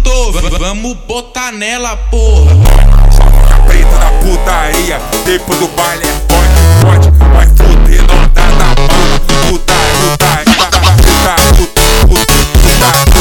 tô, vamos botar nela, porra. Preta na putaria, depois do baile é pode, vai fuder, não dá na bala. Putaria,